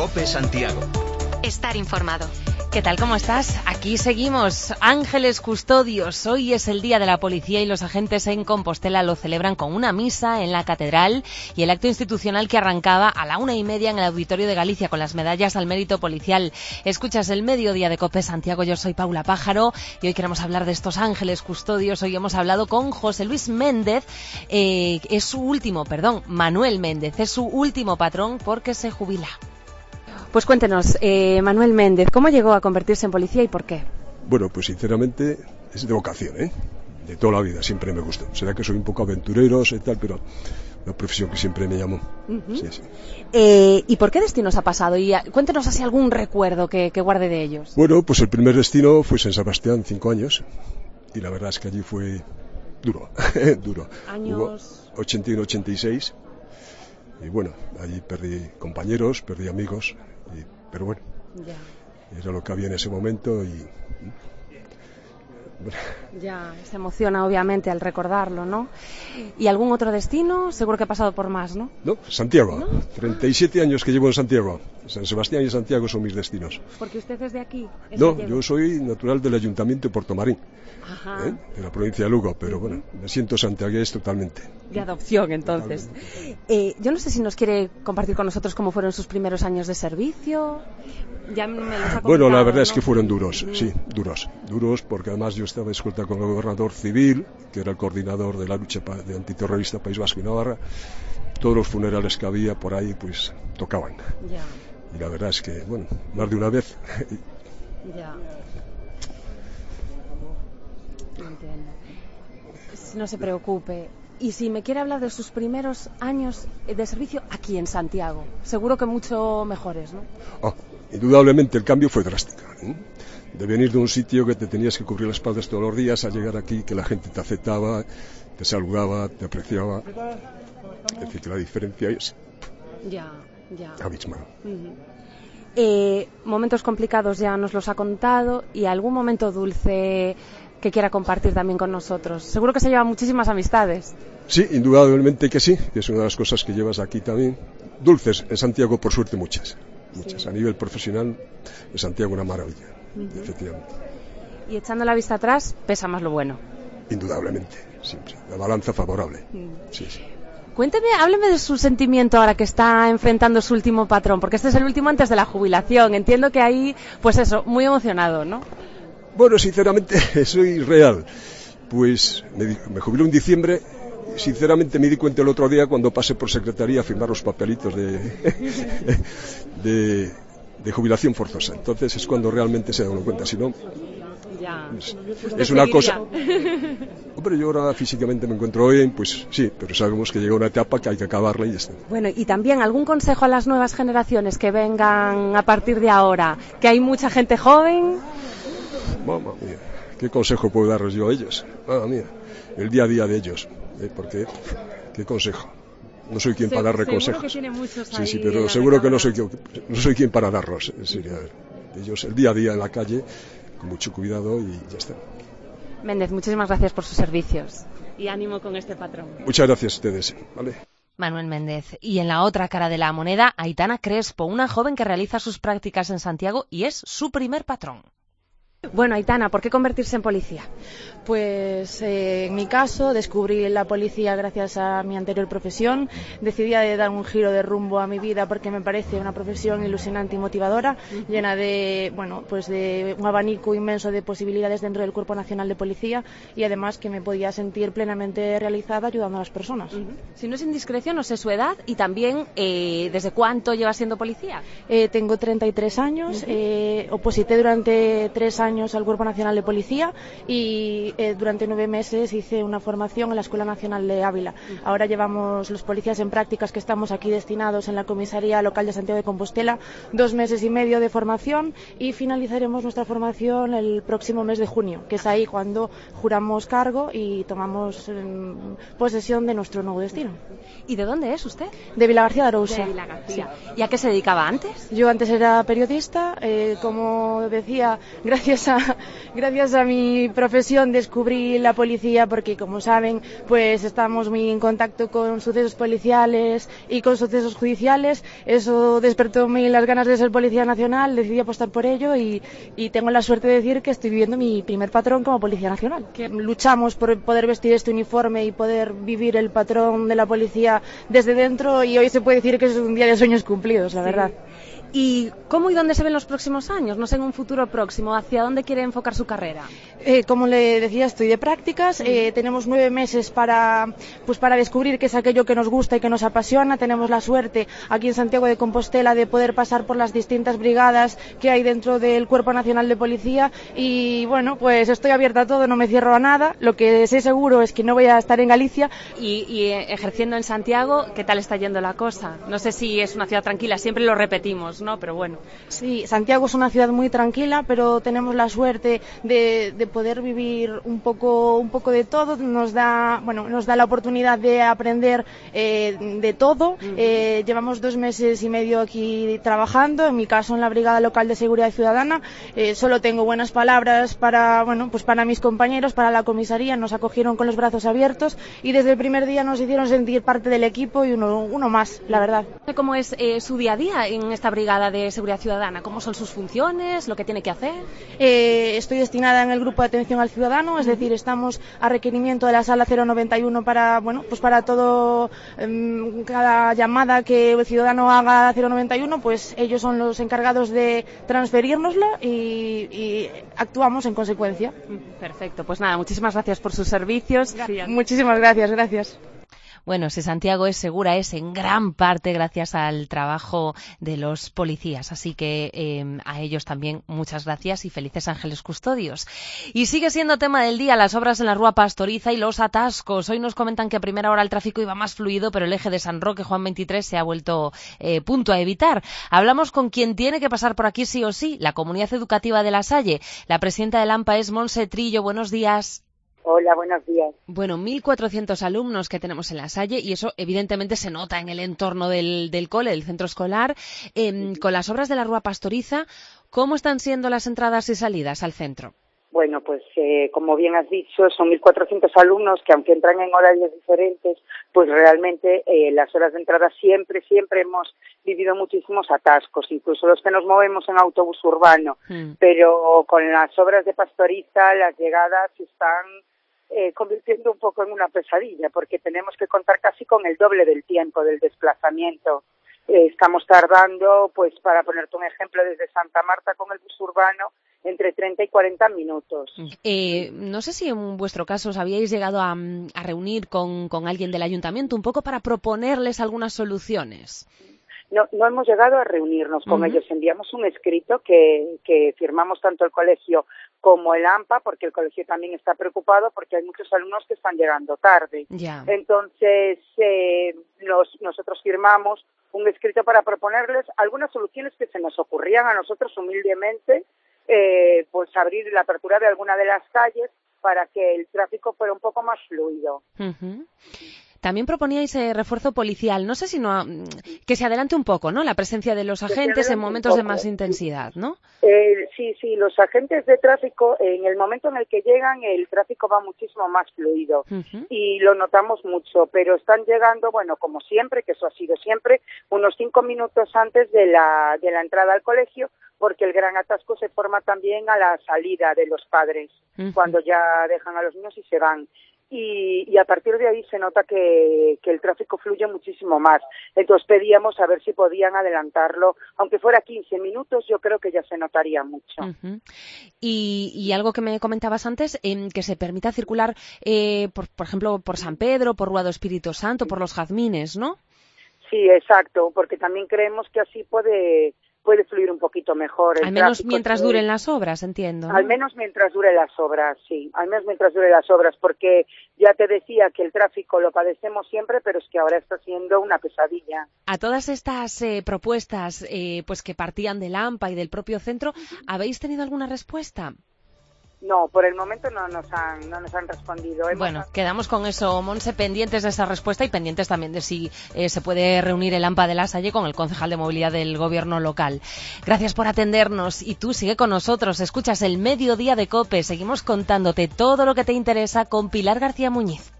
COPE Santiago. Estar informado. ¿Qué tal? ¿Cómo estás? Aquí seguimos. Ángeles Custodios. Hoy es el Día de la Policía y los agentes en Compostela lo celebran con una misa en la catedral y el acto institucional que arrancaba a la 1:30 en el Auditorio de Galicia con las medallas al mérito policial. Escuchas el Mediodía de COPE Santiago. Yo soy Paula Pájaro y hoy queremos hablar de estos ángeles custodios. Hoy hemos hablado con José Luis Méndez. Manuel Méndez. Es su último patrón porque se jubila. Pues cuéntenos, Manuel Méndez, ¿cómo llegó a convertirse en policía y por qué? Bueno, pues sinceramente es de vocación, de toda la vida, siempre me gustó. Será que soy un poco aventurero y tal, pero una profesión que siempre me llamó. Uh-huh. Sí. ¿Y por qué destinos ha pasado? Y cuéntenos así algún recuerdo que guarde de ellos. Bueno, pues el primer destino fue San Sebastián, 5 años, y la verdad es que allí fue duro, duro. ¿Años? 81-86, y bueno, allí perdí compañeros, perdí amigos, pero bueno, era lo que había en ese momento y... Bueno. Ya, se emociona obviamente al recordarlo, ¿no? ¿Y algún otro destino? Seguro que ha pasado por más, ¿no? No, Santiago. ¿No? 37 años que llevo en Santiago. San Sebastián y Santiago son mis destinos. ¿Porque usted es de aquí? No, gallego. yo soy natural del Ayuntamiento de Portomarín, Ajá. de la provincia de Lugo, pero bueno, me siento santiagués totalmente. De adopción, entonces. Yo no sé si nos quiere compartir con nosotros cómo fueron sus primeros años de servicio. Ya me los ha comentado, Bueno, la verdad es ¿no? que fueron duros, sí, duros, porque además yo estaba escolta con el gobernador civil, que era el coordinador de la lucha de antiterrorista País Vasco y Navarra. Todos los funerales que había por ahí, pues, tocaban. Ya. Y la verdad es que, bueno, más de una vez. Ya. Entiendo. No se preocupe. Y si me quiere hablar de sus primeros años de servicio aquí en Santiago, seguro que mucho mejores, ¿no? Indudablemente el cambio fue drástico, de venir de un sitio que te tenías que cubrir las espaldas todos los días a llegar aquí, que la gente te aceptaba, te saludaba, te apreciaba. Es decir, que la diferencia es abismal. Uh-huh. Momentos complicados ya nos los ha contado, y algún momento dulce que quiera compartir también con nosotros. Seguro que se llevan muchísimas amistades. Sí, indudablemente que sí, que es una de las cosas que llevas aquí también. Dulces, en Santiago por suerte muchas. Sí. A nivel profesional, en Santiago una maravilla, efectivamente. Y echando la vista atrás, pesa más lo bueno. Indudablemente, siempre. La balanza favorable. Sí. Cuénteme, hábleme de su sentimiento ahora que está enfrentando su último patrón, porque este es el último antes de la jubilación. Entiendo que ahí, pues eso, muy emocionado, ¿no? Bueno, sinceramente, soy real. Pues me jubilé en diciembre. Sinceramente me di cuenta el otro día cuando pasé por secretaría a firmar los papelitos de jubilación forzosa. Entonces es cuando realmente se da uno cuenta. Si no, es una cosa... Hombre, yo ahora físicamente me encuentro bien, pues sí, pero sabemos que llega una etapa que hay que acabarla y ya está. Bueno, y también algún consejo a las nuevas generaciones que vengan a partir de ahora, que hay mucha gente joven. Mamma mía, ¿qué consejo puedo darles yo a ellos? Mamma mía, el día a día de ellos. Porque, ¿qué consejo? No soy quien para darle consejos. Que tiene muchos ahí sí, pero seguro que no soy quien para darlos. Ellos, el día a día en la calle, con mucho cuidado y ya está. Méndez, muchísimas gracias por sus servicios. Y ánimo con este patrón. Muchas gracias a ustedes. ¿Vale? Manuel Méndez. Y en la otra cara de la moneda, Aitana Crespo, una joven que realiza sus prácticas en Santiago y es su primer patrón. Bueno, Aitana, ¿por qué convertirse en policía? Pues en mi caso descubrí la policía gracias a mi anterior profesión. Decidí dar un giro de rumbo a mi vida porque me parece una profesión ilusionante y motivadora, llena de, de un abanico inmenso de posibilidades dentro del Cuerpo Nacional de Policía, y además que me podía sentir plenamente realizada ayudando a las personas. Si no es indiscreción, no sé su edad y también ¿desde cuánto lleva siendo policía? Tengo 33 años, oposité durante 3 años al Cuerpo Nacional de Policía y durante 9 meses hice una formación en la Escuela Nacional de Ávila. Ahora llevamos los policías en prácticas que estamos aquí destinados en la Comisaría Local de Santiago de Compostela 2 meses y medio de formación, y finalizaremos nuestra formación el próximo mes de junio, que es ahí cuando juramos cargo y tomamos posesión de nuestro nuevo destino. ¿Y de dónde es usted? De Vilagarcía de Arousa. De Vilagarcía. ¿Y a qué se dedicaba antes? Yo antes era periodista, como decía, gracias gracias a mi profesión descubrí la policía porque, como saben, pues estamos muy en contacto con sucesos policiales y con sucesos judiciales. Eso despertó en mí las ganas de ser policía nacional, decidí apostar por ello y tengo la suerte de decir que estoy viviendo mi primer patrón como policía nacional. Que luchamos por poder vestir este uniforme y poder vivir el patrón de la policía desde dentro, y hoy se puede decir que es un día de sueños cumplidos, la verdad. ¿Y cómo y dónde se ven los próximos años? No sé, en un futuro próximo, ¿hacia dónde quiere enfocar su carrera? Como le decía, estoy de prácticas. Tenemos 9 meses para descubrir qué es aquello que nos gusta y que nos apasiona. Tenemos la suerte aquí en Santiago de Compostela de poder pasar por las distintas brigadas que hay dentro del Cuerpo Nacional de Policía y bueno, pues estoy abierta a todo, no me cierro a nada. Lo que sé seguro es que no voy a estar en Galicia. Y ejerciendo en Santiago, ¿qué tal está yendo la cosa? No sé si es una ciudad tranquila, siempre lo repetimos, ¿no? Pero bueno. Sí, Santiago es una ciudad muy tranquila, pero tenemos la suerte de poder vivir un poco de todo. Nos da la oportunidad de aprender de todo. Llevamos 2 meses y medio aquí trabajando, en mi caso en la Brigada Local de Seguridad Ciudadana. Solo tengo buenas palabras para mis compañeros, para la comisaría. Nos acogieron con los brazos abiertos y desde el primer día nos hicieron sentir parte del equipo y uno más, la verdad. ¿Cómo es su día a día en esta Brigada de Seguridad Ciudadana? ¿Cómo son sus funciones? ¿Lo que tiene que hacer? Estoy destinada en el grupo de atención al ciudadano, es decir, estamos a requerimiento de la sala 091 para todo, cada llamada que el ciudadano haga a 091, pues ellos son los encargados de transferírnosla y actuamos en consecuencia. Perfecto, pues nada, muchísimas gracias por sus servicios. Gracias. Muchísimas gracias. Bueno, si Santiago es segura es en gran parte gracias al trabajo de los policías, así que a ellos también muchas gracias y felices ángeles custodios. Y sigue siendo tema del día las obras en la Rúa Pastoriza y los atascos. Hoy nos comentan que a primera hora el tráfico iba más fluido, pero el eje de San Roque, Juan 23, se ha vuelto punto a evitar. Hablamos con quien tiene que pasar por aquí sí o sí, la Comunidad Educativa de La Salle. La presidenta del AMPA es Montse Trillo. Buenos días. Hola, buenos días. Bueno, 1.400 alumnos que tenemos en La Salle y eso evidentemente se nota en el entorno del cole, del centro escolar. Con las obras de la Rúa Pastoriza, ¿cómo están siendo las entradas y salidas al centro? Bueno, pues como bien has dicho, son 1.400 alumnos que aunque entran en horarios diferentes, pues realmente las horas de entrada siempre hemos vivido muchísimos atascos, incluso los que nos movemos en autobús urbano, pero con las obras de Pastoriza las llegadas están convirtiendo un poco en una pesadilla, porque tenemos que contar casi con el doble del tiempo del desplazamiento. Estamos tardando, pues para ponerte un ejemplo, desde Santa Marta con el bus urbano, entre 30 y 40 minutos. No sé si en vuestro caso os habíais llegado a reunir con alguien del ayuntamiento un poco para proponerles algunas soluciones. No hemos llegado a reunirnos con ellos. Enviamos un escrito que firmamos tanto el colegio como el AMPA, porque el colegio también está preocupado porque hay muchos alumnos que están llegando tarde. Ya. Entonces, nosotros firmamos un escrito para proponerles algunas soluciones que se nos ocurrían a nosotros humildemente, pues abrir la apertura de alguna de las calles para que el tráfico fuera un poco más fluido. También proponíais refuerzo policial. No sé si que se adelante un poco, ¿no? La presencia de los agentes en momentos de más intensidad, ¿no? Sí, los agentes de tráfico, en el momento en el que llegan, el tráfico va muchísimo más fluido y lo notamos mucho, pero están llegando, bueno, como siempre, que eso ha sido siempre, unos 5 minutos antes de la entrada al colegio, porque el gran atasco se forma también a la salida de los padres, cuando ya dejan a los niños y se van. Y a partir de ahí se nota que el tráfico fluye muchísimo más. Entonces pedíamos a ver si podían adelantarlo, aunque fuera 15 minutos, yo creo que ya se notaría mucho. Y algo que me comentabas antes, que se permita circular, por ejemplo, por San Pedro, por Rúa do Espíritu Santo, por los jazmines, ¿no? Sí, exacto, porque también creemos que así puede fluir un poquito mejor. Al menos mientras duren las obras, entiendo, ¿no? Al menos mientras dure las obras, sí. Al menos mientras dure las obras, porque ya te decía que el tráfico lo padecemos siempre, pero es que ahora está siendo una pesadilla. A todas estas propuestas pues que partían del AMPA y del propio centro, ¿habéis tenido alguna respuesta? No, por el momento no nos han respondido. Bueno, quedamos con eso, Montse, pendientes de esa respuesta y pendientes también de si se puede reunir el AMPA de La Salle con el concejal de movilidad del gobierno local. Gracias por atendernos y tú sigue con nosotros, escuchas el Mediodía de COPE, seguimos contándote todo lo que te interesa con Pilar García Muñiz.